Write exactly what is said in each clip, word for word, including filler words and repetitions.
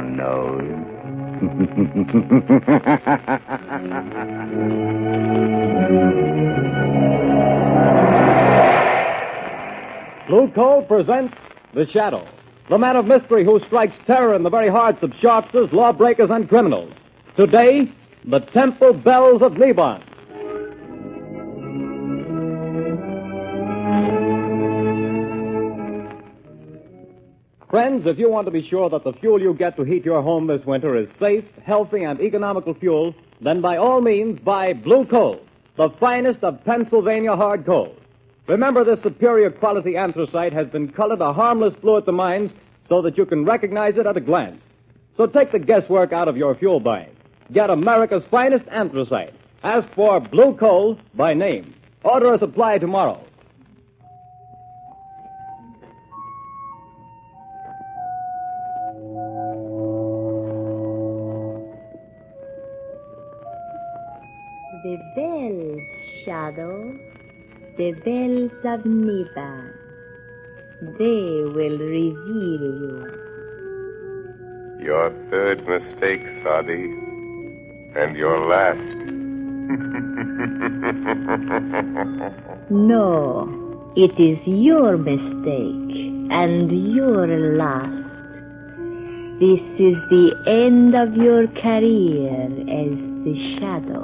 one knows. Blue Coal presents The Shadow, the man of mystery who strikes terror in the very hearts of sharpsters, lawbreakers, and criminals. Today, the Temple Bells of Lebanon. Friends, if you want to be sure that the fuel you get to heat your home this winter is safe, healthy, and economical fuel, then by all means buy Blue Coal, the finest of Pennsylvania hard coal. Remember, this superior quality anthracite has been colored a harmless blue at the mines so that you can recognize it at a glance. So take the guesswork out of your fuel buying. Get America's finest anthracite. Ask for Blue Coal by name. Order a supply tomorrow. The bells, Shadow, the bells of Neva, they will reveal you. Your third mistake, Sadi, and your last. No, it is your mistake and your last. This is the end of your career as the Shadow.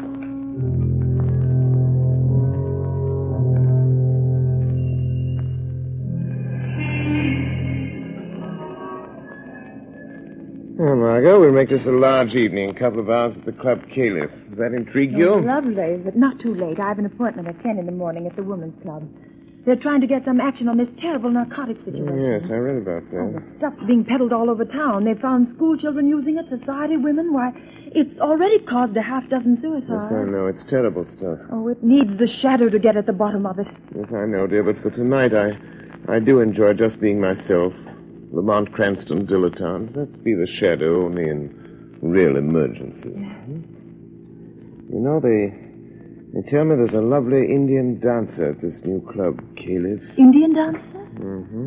Well, Margot, we'll make this a large evening, a couple of hours at the Club Caliph. Does that intrigue you? Oh, lovely, but not too late. I have an appointment at ten in the morning at the Women's Club. They're trying to get some action on this terrible narcotic situation. Oh, yes, I read about that. Oh, the stuff's being peddled all over town. They've found school children using it, society women. Why, it's already caused a half dozen suicides. Yes, I know. It's terrible stuff. Oh, it needs the Shadow to get at the bottom of it. Yes, I know, dear, but for tonight I, I do enjoy just being myself. Lamont Cranston dilettante. Let's be the Shadow only in real emergencies. Yeah. You know, they they tell me there's a lovely Indian dancer at this new club, Caliph. Indian dancer? Mm-hmm.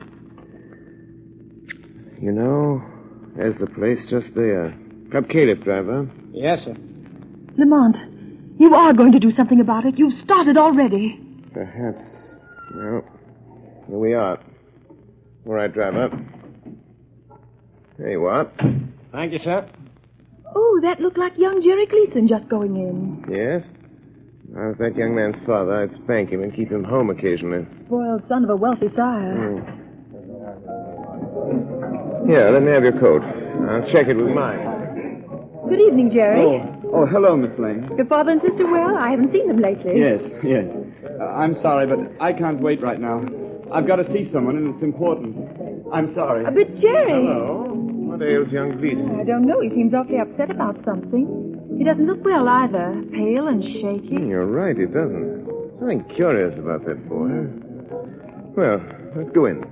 You know, there's the place just there. Club Caliph, driver. Yes, sir. Lamont, you are going to do something about it. You've started already. Perhaps. Well, here we are. All right, driver. There you are. Thank you, sir. Oh, that looked like young Jerry Gleason just going in. Yes? If I was that young man's father, I'd spank him and keep him home occasionally. Spoiled son of a wealthy sire. Mm. Here, let me have your coat. I'll check it with mine. Good evening, Jerry. Oh, oh hello, Miss Lane. Your father and sister well? I haven't seen them lately. Yes, yes. Uh, I'm sorry, but I can't wait right now. I've got to see someone, and it's important. I'm sorry. Uh, but Jerry... Hello. What ails young Gleason? I don't know. He seems awfully upset about something. He doesn't look well either. Pale and shaky. Hmm, you're right, he doesn't. Something curious about that boy. Well, let's go in.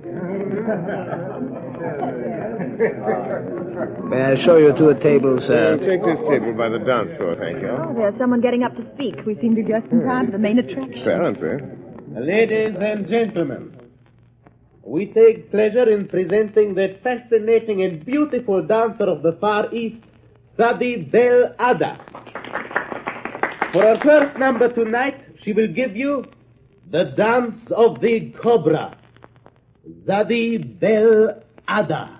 May I show you to a table, sir? Uh, take this table by the dance floor, thank you. Oh, there's someone getting up to speak. We seem to be just in time for the main attraction. Apparently. Ladies and gentlemen, we take pleasure in presenting the fascinating and beautiful dancer of the Far East, Sadi Bel Ada. For our first number tonight, she will give you the dance of the cobra, Sadi Bel Ada.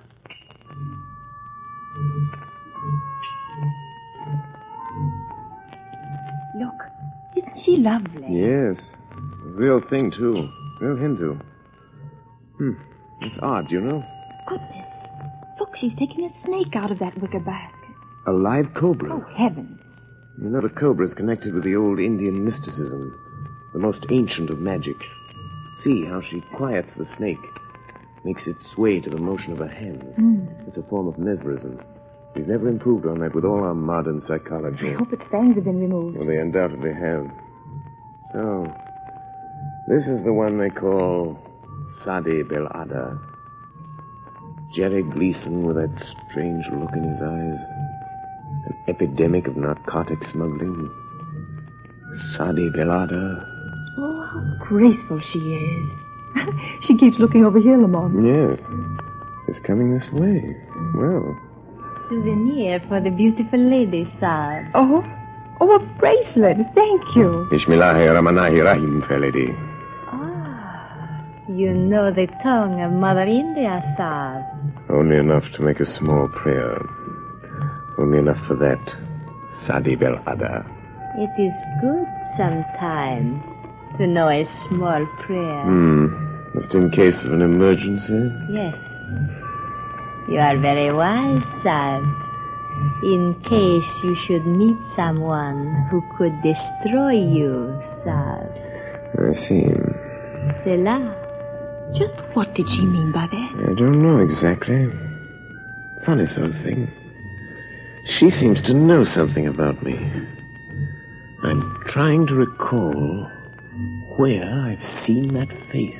Look, isn't she lovely? Yes. Real thing, too. Real Hindu. Hmm. It's odd, you know. Goodness. Look, she's taking a snake out of that wicker basket. A live cobra. Oh, heavens. You know, the cobra is connected with the old Indian mysticism, the most ancient of magic. See how she quiets the snake, makes it sway to the motion of her hands. Mm. It's a form of mesmerism. We've never improved on that with all our modern psychology. I hope its fangs have been removed. Well, they undoubtedly have. So, this is the one they call Sadi Bel Ada. Jerry Gleason with that strange look in his eyes. An epidemic of narcotic smuggling. Sadi Bel Ada. Oh, how graceful she is. She keeps looking over here, Lamont. Yes. It's coming this way. Well, souvenir for the beautiful lady, sir. Oh? Oh, a bracelet. Thank you. Bismillahi Rahmanahi Rahim, fair lady. Ah, you know the tongue of Mother India, sir. Only enough to make a small prayer. Only enough for that. Sadi Bel Ada. It is good sometimes to know a small prayer. Hmm. Just in case of an emergency? Yes. You are very wise, sir. In case you should meet someone who could destroy you, sir. I see. Cela. Just what did she mean by that? I don't know exactly. Funny sort of thing. She seems to know something about me. I'm trying to recall where I've seen that face.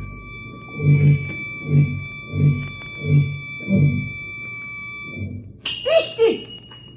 Christy!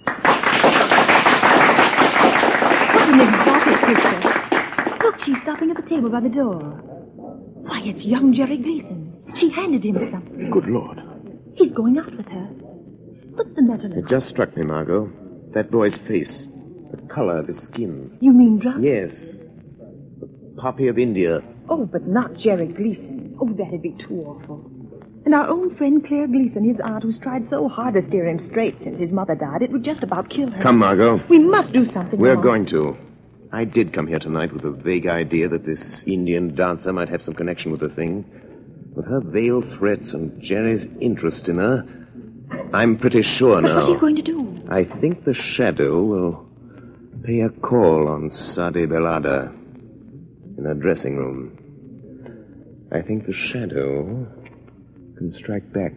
What an exotic picture. Look, she's stopping at the table by the door. Why, it's young Jerry Gleason. She handed him something. Good Lord. He's going out with her. What's the matter now? It just struck me, Margot. That boy's face. The color of his skin. You mean drunk? Yes. The poppy of India. Oh, but not Jerry Gleason. Oh, that'd be too awful. And our own friend Claire Gleason, his aunt, who's tried so hard to steer him straight since his mother died, it would just about kill her. Come, Margot. We must do something. We're Mom. going to. I did come here tonight with a vague idea that this Indian dancer might have some connection with the thing. With her veiled threats and Jerry's interest in her, I'm pretty sure But now. what are you going to do? I think the Shadow will pay a call on Sadi Bel Ada in her dressing room. I think the Shadow can strike back.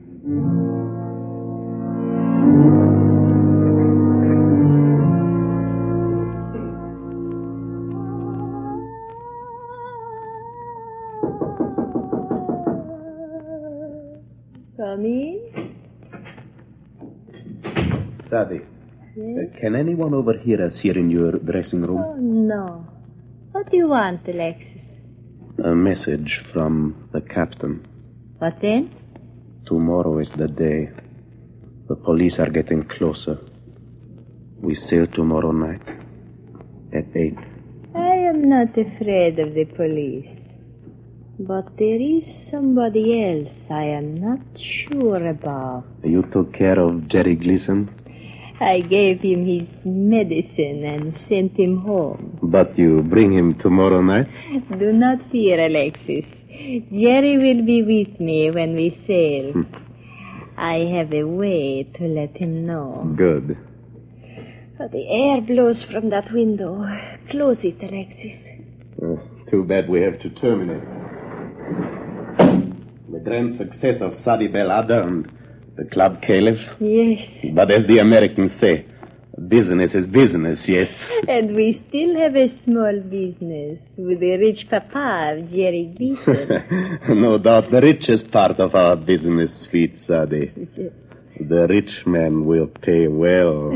Come in. Sadi, Yes? uh, can anyone overhear us here in your dressing room? Oh, no. What do you want, Alexis? A message from the captain. What then? Tomorrow is the day. The police are getting closer. We sail tomorrow night at eight. I am not afraid of the police. But there is somebody else I am not sure about. You took care of Jerry Gleason, I gave him his medicine and sent him home. but you bring him tomorrow night? Do not fear, Alexis. Jerry will be with me when we sail. Hmm. I have a way to let him know. Good. Oh, the air blows from that window. Close it, Alexis. Uh, too bad we have to terminate. The grand success of Sadi Bel Ada and the Club Caliph. Yes. But as the Americans say, business is business, yes. And we still have a small business with the rich papa of Jerry Gleason. No doubt the richest part of our business, sweet Sadi. The rich man will pay well.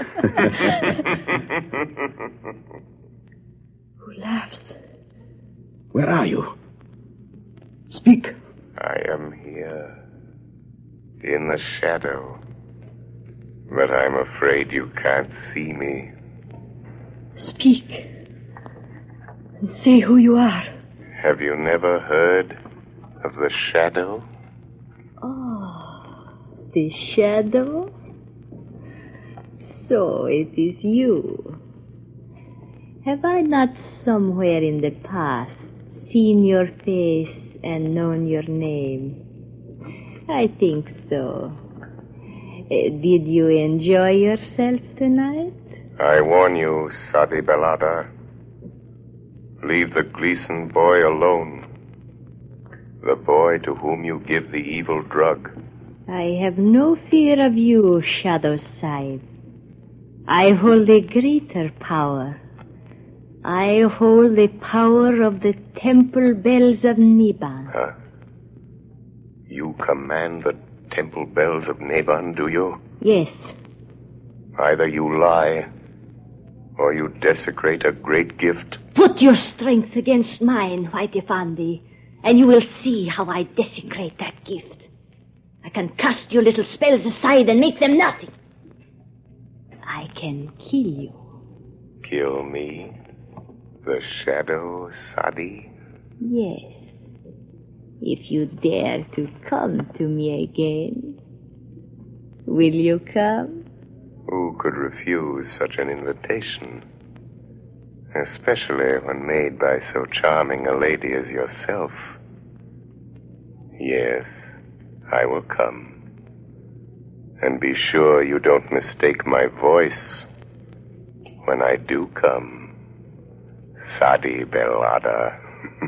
Who laughs? Where are you? Speak. I am here, in the shadow. But I'm afraid you can't see me. Speak. And say who you are. Have you never heard of the shadow? Oh, the shadow? So it is you. Have I not somewhere in the past seen your face and known your name? I think so. Uh, did you enjoy yourself tonight? I warn you, Sadi Bel Ada. Leave the Gleason boy alone. The boy to whom you give the evil drug. I have no fear of you, Shadow Sahib. I hold a greater power. I hold the power of the temple bells of Niban. Huh? You command the temple bells of Neban, do you? Yes. Either you lie, or you desecrate a great gift. Put your strength against mine, White Effendi, and you will see how I desecrate that gift. I can cast your little spells aside and make them nothing. I can kill you. Kill me? The Shadow, Sadi? Yes. If you dare to come to me again. Will you come? Who could refuse such an invitation? Especially when made by so charming a lady as yourself. Yes, I will come. And be sure you don't mistake my voice when I do come. Sadi Belada.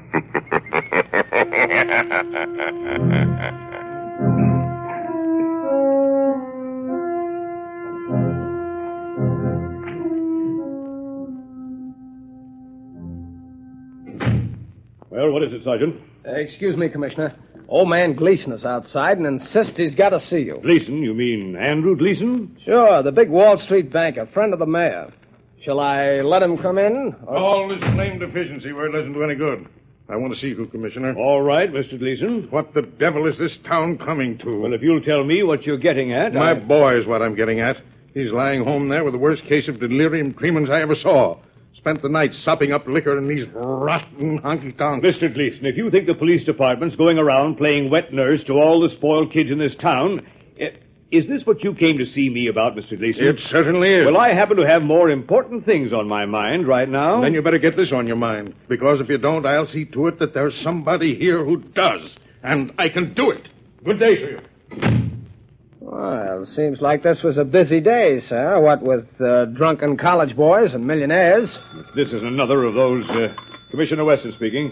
Well, what is it, Sergeant? Uh, excuse me, Commissioner. Old man Gleason is outside and insists he's got to see you. Gleason? You mean Andrew Gleason? Sure, the big Wall Street banker, friend of the mayor. Shall I let him come in? Or... All this claim deficiency word doesn't do any good. I want to see you, Commissioner. All right, Mister Gleason. What the devil is this town coming to? Well, if you'll tell me what you're getting at... My I... boy is what I'm getting at. He's lying home there with the worst case of delirium tremens I ever saw. Spent the night sopping up liquor in these rotten honky-tonks. Mister Gleason, if you think the police department's going around playing wet nurse to all the spoiled kids in this town... Uh, is this what you came to see me about, Mister Gleason? It certainly is. Well, I happen to have more important things on my mind right now. Then you better get this on your mind. Because if you don't, I'll see to it that there's somebody here who does. And I can do it. Good day to you. Well, seems like this was a busy day, sir. What with uh, drunken college boys and millionaires. This is another of those... Uh, Commissioner Weston speaking.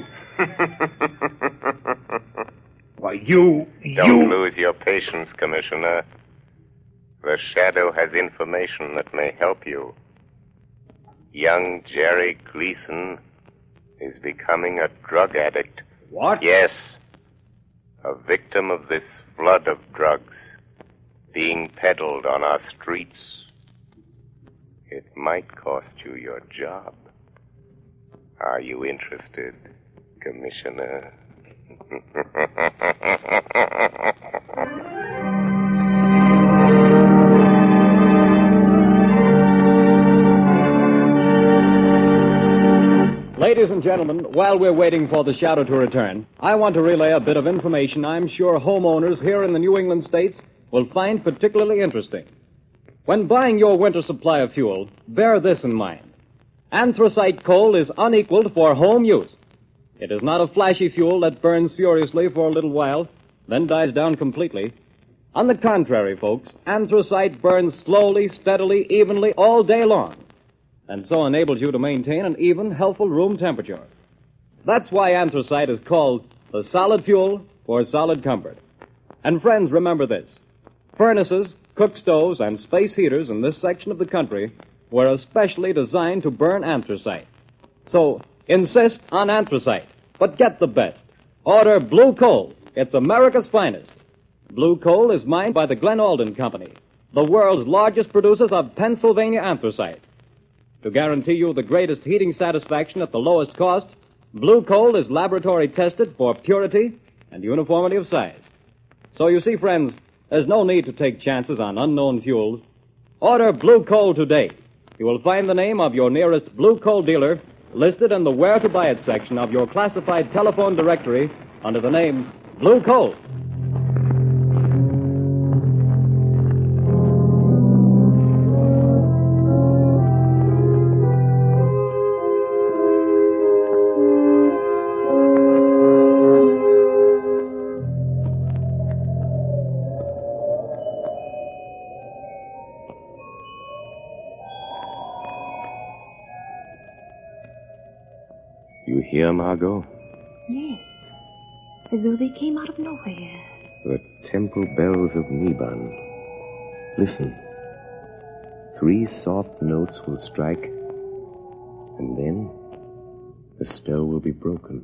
Why, you... Don't you... lose your patience, Commissioner. The Shadow has information that may help you. Young Jerry Gleason is becoming a drug addict. What? Yes. A victim of this flood of drugs being peddled on our streets. It might cost you your job. Are you interested, Commissioner? Ladies and gentlemen, while we're waiting for the Shadow to return, I want to relay a bit of information I'm sure homeowners here in the New England states will find particularly interesting. When buying your winter supply of fuel, bear this in mind. Anthracite coal is unequaled for home use. It is not a flashy fuel that burns furiously for a little while, then dies down completely. On the contrary, folks, anthracite burns slowly, steadily, evenly all day long, and so enables you to maintain an even, healthful room temperature. That's why anthracite is called the solid fuel for solid comfort. And friends, remember this. Furnaces, cook stoves, and space heaters in this section of the country were especially designed to burn anthracite. So, insist on anthracite, but get the best. Order Blue Coal. It's America's finest. Blue Coal is mined by the Glen Alden Company, the world's largest producers of Pennsylvania anthracite. To guarantee you the greatest heating satisfaction at the lowest cost, Blue Coal is laboratory tested for purity and uniformity of size. So you see, friends, there's no need to take chances on unknown fuels. Order Blue Coal today. You will find the name of your nearest Blue Coal dealer listed in the Where to Buy It section of your classified telephone directory under the name Blue Coal. You hear, Margot? Yes. As though they came out of nowhere. The temple bells of Niban. Listen. Three soft notes will strike, and then the spell will be broken.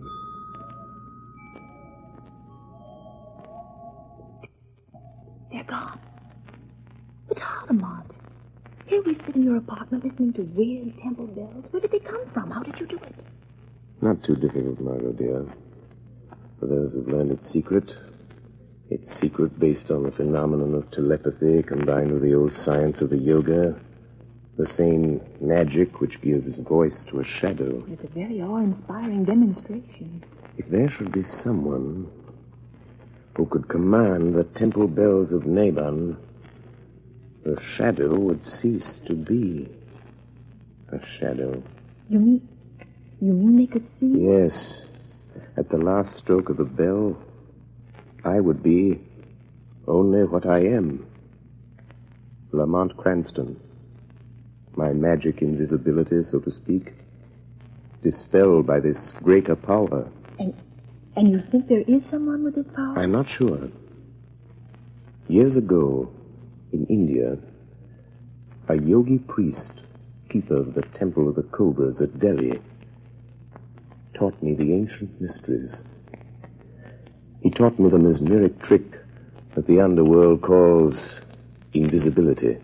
They're gone. But Harlemont, here we sit in your apartment listening to weird temple bells. Where did they come from? How did you do it? Not too difficult, Margot, dear. For those who've learned its secret, Its secret based on the phenomenon of telepathy combined with the old science of the yoga. The same magic which gives voice to a shadow. It's a very awe-inspiring demonstration. If there should be someone who could command the temple bells of Naban, the shadow would cease to be a shadow. You mean... You mean they could see? Yes. At the last stroke of the bell, I would be only what I am. Lamont Cranston. My magic invisibility, so to speak, dispelled by this greater power. And, and you think there is someone with this power? I'm not sure. Years ago, in India, a yogi priest, keeper of the Temple of the Cobras at Delhi, taught me the ancient mysteries. He taught me the mesmeric trick that the underworld calls invisibility.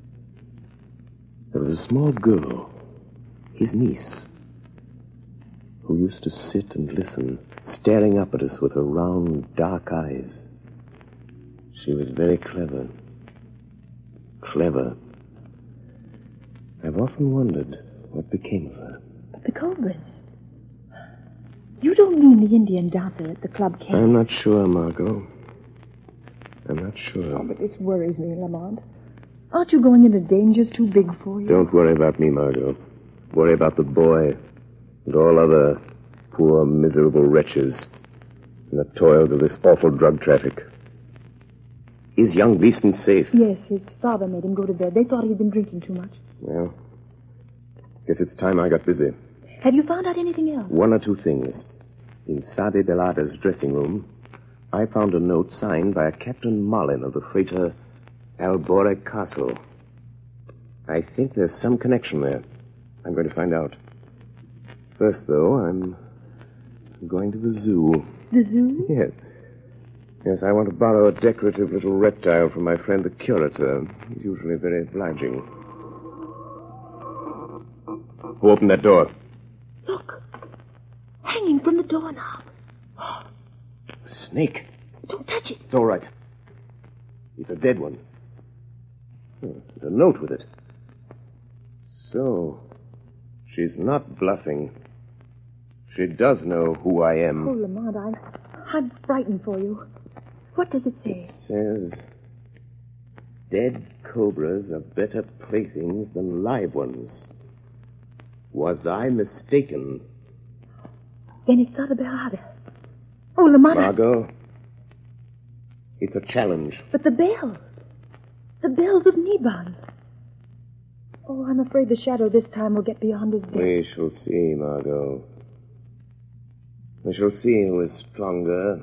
There was a small girl, his niece, who used to sit and listen, staring up at us with her round, dark eyes. She was very clever. Clever. I've often wondered what became of her. But the Cobras... You don't mean the Indian dancer at the club camp? I'm not sure, Margot. I'm not sure. Oh, but this worries me, Lamont. Aren't you going into dangers too big for you? Don't worry about me, Margot. Worry about the boy and all other poor, miserable wretches in the toils of this awful drug traffic. Is young Gleason safe? Yes, his father made him go to bed. They thought he'd been drinking too much. Well, guess it's time I got busy. Have you found out anything else? One or two things. In Sadi Belada's dressing room, I found a note signed by a Captain Marlin of the freighter Albore Castle. I think there's some connection there. I'm going to find out. First, though, I'm going to the zoo. The zoo? Yes. Yes, I want to borrow a decorative little reptile from my friend the curator. He's usually very obliging. Who opened that door? Look. Hanging from the doorknob. A snake. Don't touch it. It's all right. It's a dead one. Hmm, there's a note with it. So, she's not bluffing. She does know who I am. Oh, Lamont, I'm, I'm frightened for you. What does it say? It says, dead cobras are better playthings than live ones. Was I mistaken? Then it's Sadi Belada. Oh, Lamont. Margot, it's a challenge. But the bells. The bells of Niban. Oh, I'm afraid the shadow this time will get beyond his depth. We shall see, Margot. We shall see who is stronger.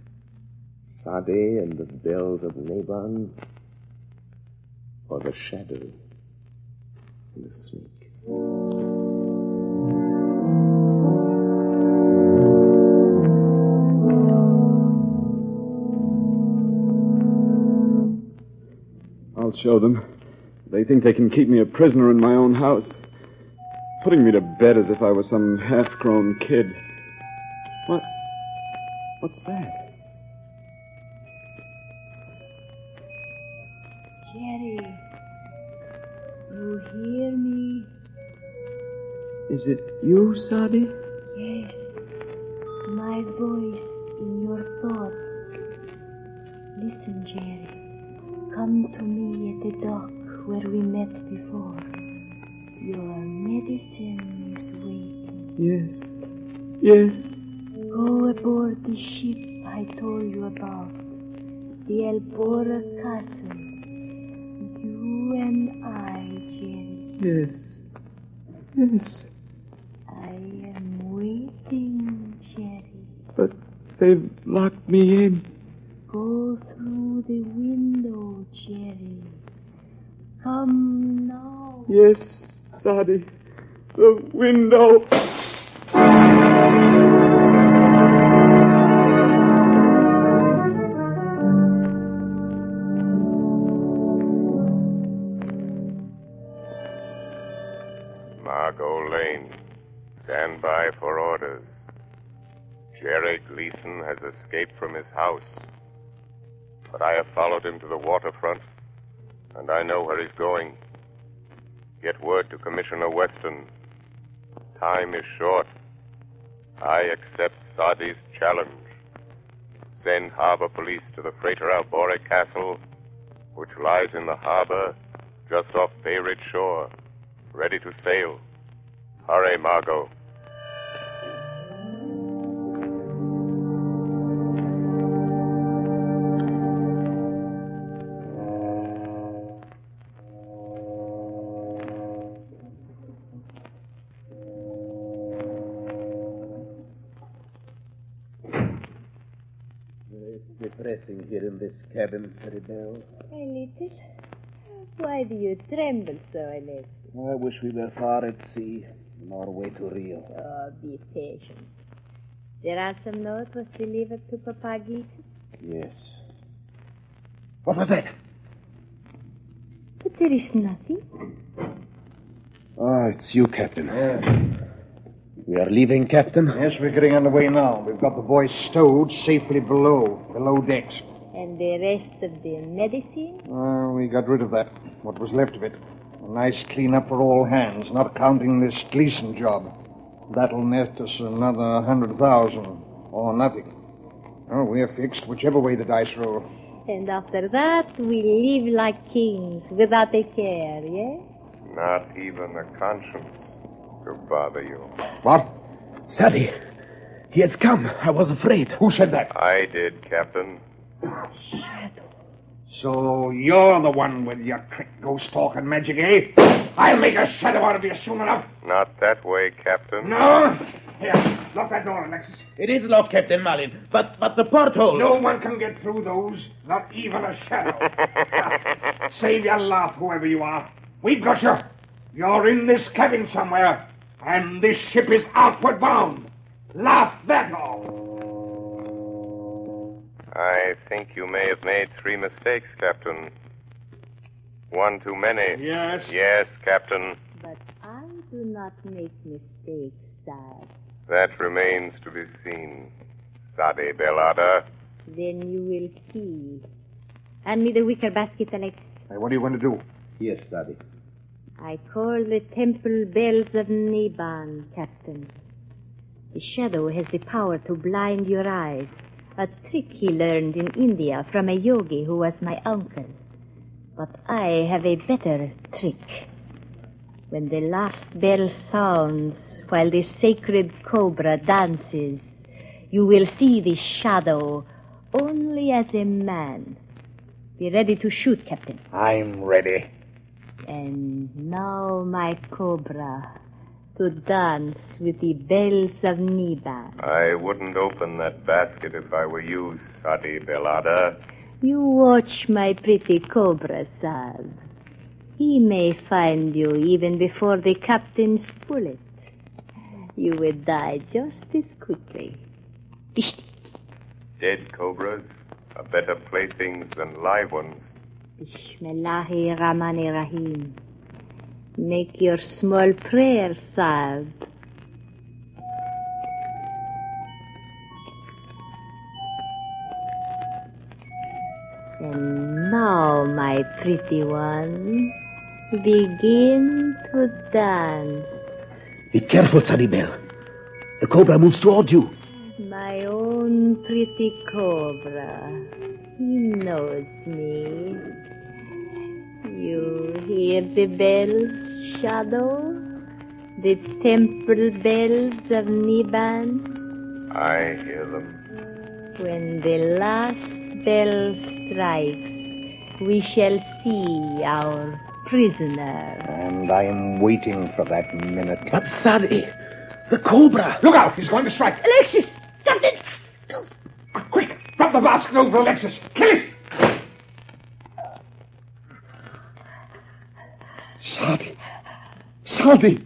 Sadi and the bells of Naban, or the shadow and the snake. I'll show them. They think they can keep me a prisoner in my own house, putting me to bed as if I was some half-grown kid. What? What's that? Jerry, you hear me? Is it you, Sadi? Yes, my voice in your thoughts. Listen, Jerry. Come to me at the dock where we met before. Your medicine is waiting. Yes. Yes. Go aboard the ship I told you about, the Albora Castle. You and I, Jerry. Yes. Yes. I am waiting, Jerry. But they've locked me in. Go through the window, Jerry. Come now. Yes, Sadi. The window. Margot Lane, stand by for orders. Jerry Gleason has escaped from his house. But I have followed him to the waterfront, and I know where he's going. Get word to Commissioner Weston. Time is short. I accept Sadi's challenge. Send harbor police to the freighter Albore Castle, which lies in the harbor just off Bay Ridge shore, ready to sail. Hurry, Margot. Depressing here in this cabin, Saribel. A little. Why do you tremble so, Alexis? I wish we were far at sea, on our way to Rio. Oh, be patient. The ransom note was delivered to Papa Gleason? Yes. What was that? But there is nothing. Oh, it's you, Captain. Yes. We are leaving, Captain? Yes, we're getting underway now. We've got the boys stowed safely below, below decks. And the rest of the medicine? Uh, we got rid of that, what was left of it. A nice clean-up for all hands, not counting this Gleason job. That'll net us another hundred thousand, or nothing. Oh, we're fixed, whichever way the dice roll. And after that, we live like kings, without a care, yes? Not even a conscience to bother you. What? Sadie, he has come. I was afraid. Who said that? I did, Captain. Shadow. So you're the one with your trick ghost talk and magic, eh? I'll make a shadow out of you soon enough. Not that way, Captain. No? Here, lock that door, Alexis. It is locked, Captain Malin, but but the porthole. No one can get through those, not even a shadow. Save your laugh, whoever you are. We've got you. You're in this cabin somewhere, and this ship is outward bound. Laugh that off. I think you may have made three mistakes, Captain. One too many. Yes? Yes, Captain. But I do not make mistakes, sir. That remains to be seen, Sadi Belada. Then you will see. Hand me the wicker basket, Alexis. Hey, what are you going to do? Yes, Sadi. I call the temple bells of Niban, Captain. The shadow has the power to blind your eyes. A trick he learned in India from a yogi who was my uncle. But I have a better trick. When the last bell sounds while the sacred cobra dances, you will see the shadow only as a man. Be ready to shoot, Captain. I'm ready. And now, my cobra, to dance with the bells of Niban. I wouldn't open that basket if I were you, Sadi Belada. You watch my pretty cobra, sir. He may find you even before the captain's bullet. You would die just as quickly. Ishti. Dead cobras are better playthings than live ones. Bismillahi Rahmani Rahim. Make your small prayer, sir. And now, my pretty one, begin to dance. Be careful, Saribel. The cobra moves toward you. My own pretty cobra. He knows me. You hear the bells, Shadow? The temple bells of Niban? I hear them. When the last bell strikes, we shall see our prisoner. And I'm waiting for that minute. But, Sadi, the cobra. Look out! He's going to strike. Alexis! Captain! Quick! Drop the basket over Alexis. Kill it! Sadi. Sadi.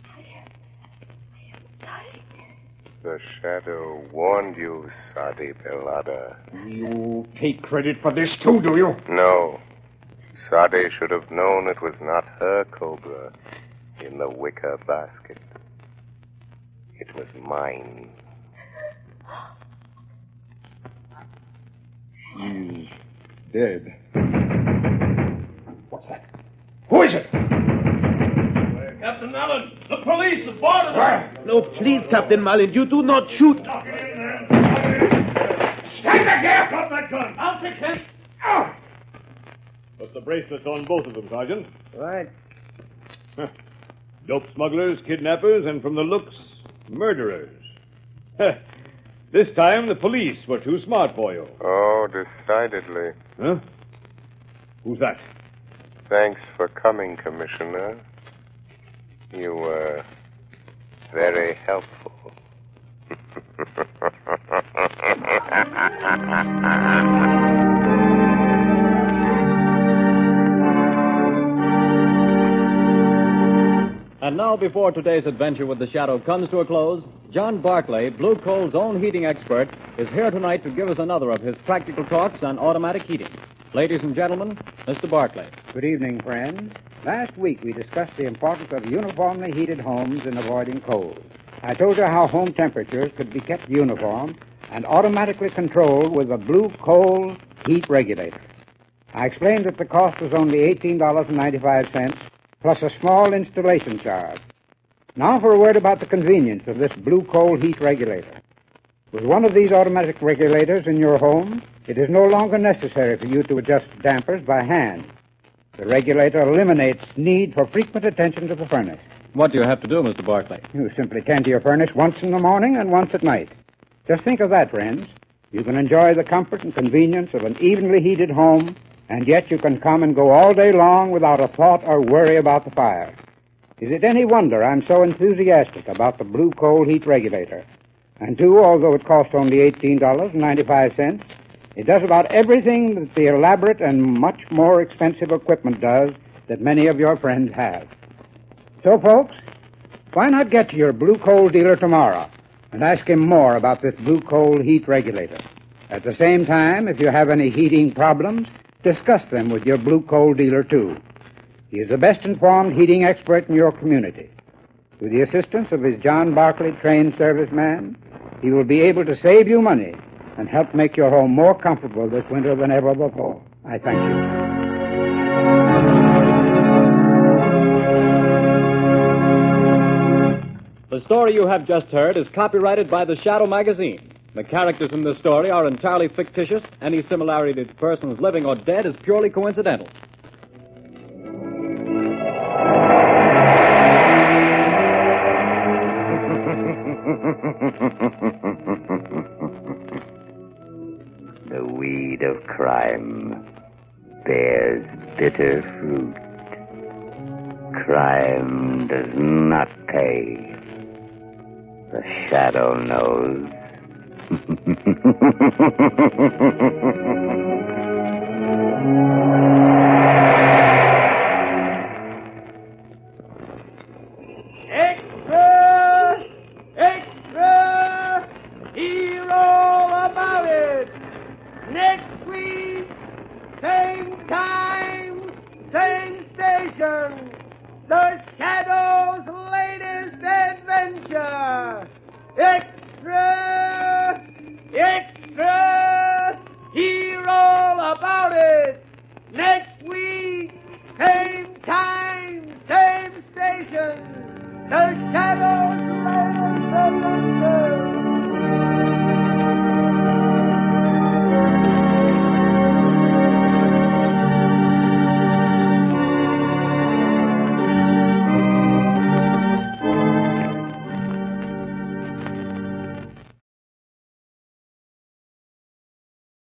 The shadow warned you, Sadi Belada. You take credit for this too, do you? No. Sadi should have known it was not her cobra in the wicker basket. It was mine. She's Dead. What's that? Who is it? Captain Allen, the police have boarded her. No, please, Captain Malin, you do not shoot. Stand back here! Drop that gun. I'll fix him. Oh. Put the bracelets on both of them, Sergeant. Right. Huh. Dope smugglers, kidnappers, and from the looks, murderers. Huh. This time the police were too smart for you. Oh, decidedly. Huh? Who's that? Thanks for coming, Commissioner. You were very helpful. And now, before today's adventure with the Shadow comes to a close, John Barclay, Blue Coal's own heating expert, is here tonight to give us another of his practical talks on automatic heating. Ladies and gentlemen, Mister Barclay. Good evening, friends. Last week we discussed the importance of uniformly heated homes in avoiding cold. I told you how home temperatures could be kept uniform and automatically controlled with a Blue Coal heat regulator. I explained that the cost was only eighteen dollars and ninety-five cents plus a small installation charge. Now for a word about the convenience of this Blue Coal heat regulator. With one of these automatic regulators in your home, it is no longer necessary for you to adjust dampers by hand. The regulator eliminates need for frequent attention to the furnace. What do you have to do, Mister Barclay? You simply tend to your furnace once in the morning and once at night. Just think of that, friends. You can enjoy the comfort and convenience of an evenly heated home, and yet you can come and go all day long without a thought or worry about the fire. Is it any wonder I'm so enthusiastic about the Blue Coal heat regulator? And, too, although it costs only eighteen dollars and ninety-five cents, it does about everything that the elaborate and much more expensive equipment does that many of your friends have. So, folks, why not get to your Blue Coal dealer tomorrow and ask him more about this Blue Coal heat regulator? At the same time, if you have any heating problems, discuss them with your Blue Coal dealer, too. He is the best informed heating expert in your community. With the assistance of his John Barclay trained serviceman, he will be able to save you money and help make your home more comfortable this winter than ever before. I thank you. The story you have just heard is copyrighted by the Shadow magazine. The characters in this story are entirely fictitious. Any similarity to persons living or dead is purely coincidental. The weed of crime bears bitter fruit. Crime does not pay. The Shadow knows. Extra! Extra! Hear all about it! Next week, same time, same station. The Shadow's latest adventure. Extra!